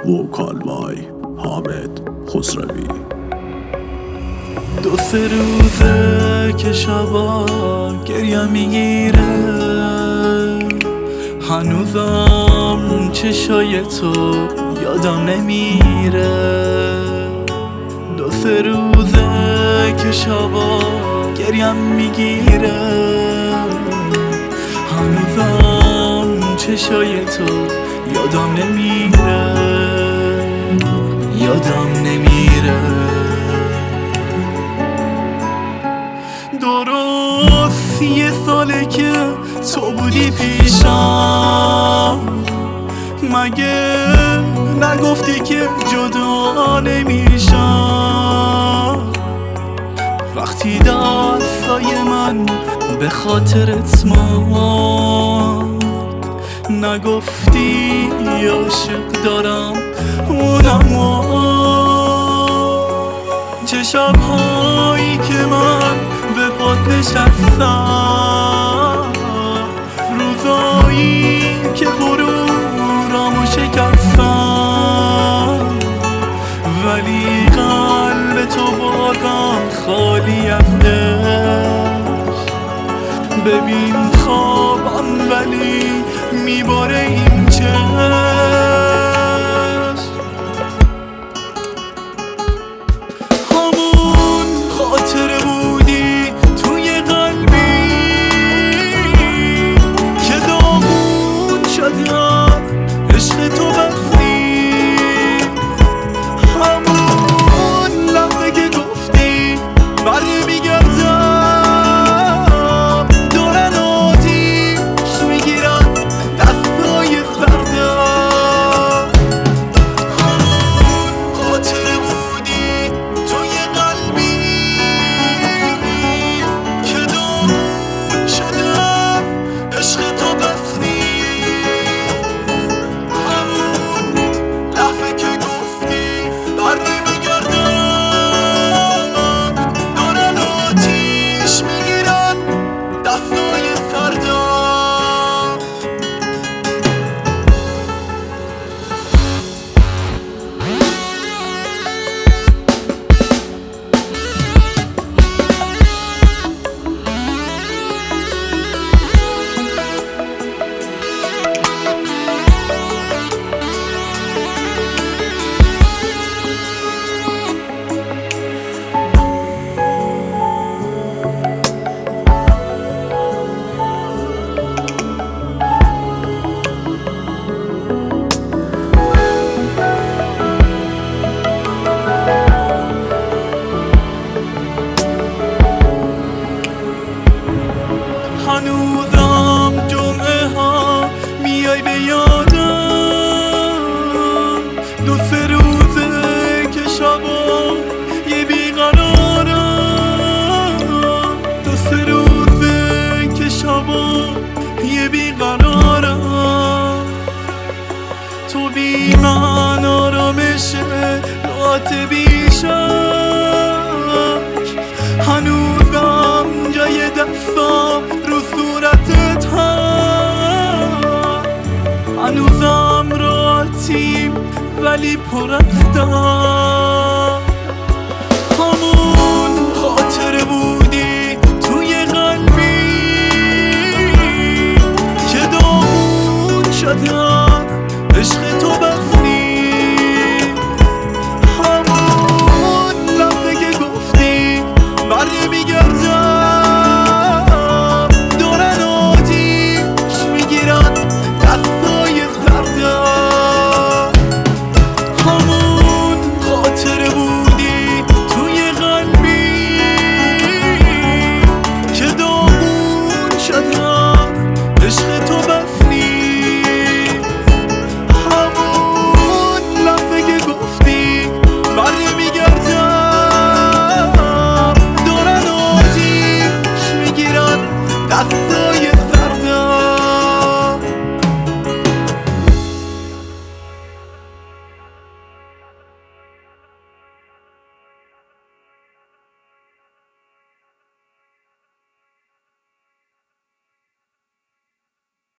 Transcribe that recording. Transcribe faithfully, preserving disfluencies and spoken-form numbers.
وکال بای حامد خسروی. دو سه روزه که شبا گریم میگیره، هنوزم چشای تو یادم نمیره. دو سه روزه که شبا گریم میگیره، هنوزم چشای تو یادم نمیره، یادم نمیره. درست یه ساله که تو بودی پیشم، مگه نگفتی که جدا نمیشم؟ وقتی دستای من به خاطرت ماند، نگفتی عاشق دارم اونم. چه شبهایی که من به پات نشستم، روزایی که غرورامو شکستم، ولی قلب تو بازم خالی از عشق. ببین خوابم ولی میباره این چشم. همون خاطره بودی توی قلبی که داغون شده از عشق تو بستی. همون لحظه که گفتی بر میگردم، دارن آتیش میگیرن دستای سردم. همون خاطره بودی توی قلبی که داغون شده از عشق تو بستی. همون لحظه که گفتی بر نمیگردم، دارن آتیش میگیرن دستای سردم. هنوزم جمعه ها میای به یادم، دو سه روزه که شبا یه بیقرارم. دو سه روزه که شبا یه بیقرارم. تو بی من آرامش راحت بیشک، هنوزم جای دستام رو صورتت هست. هنوزم راحتیم ولی پر از درد.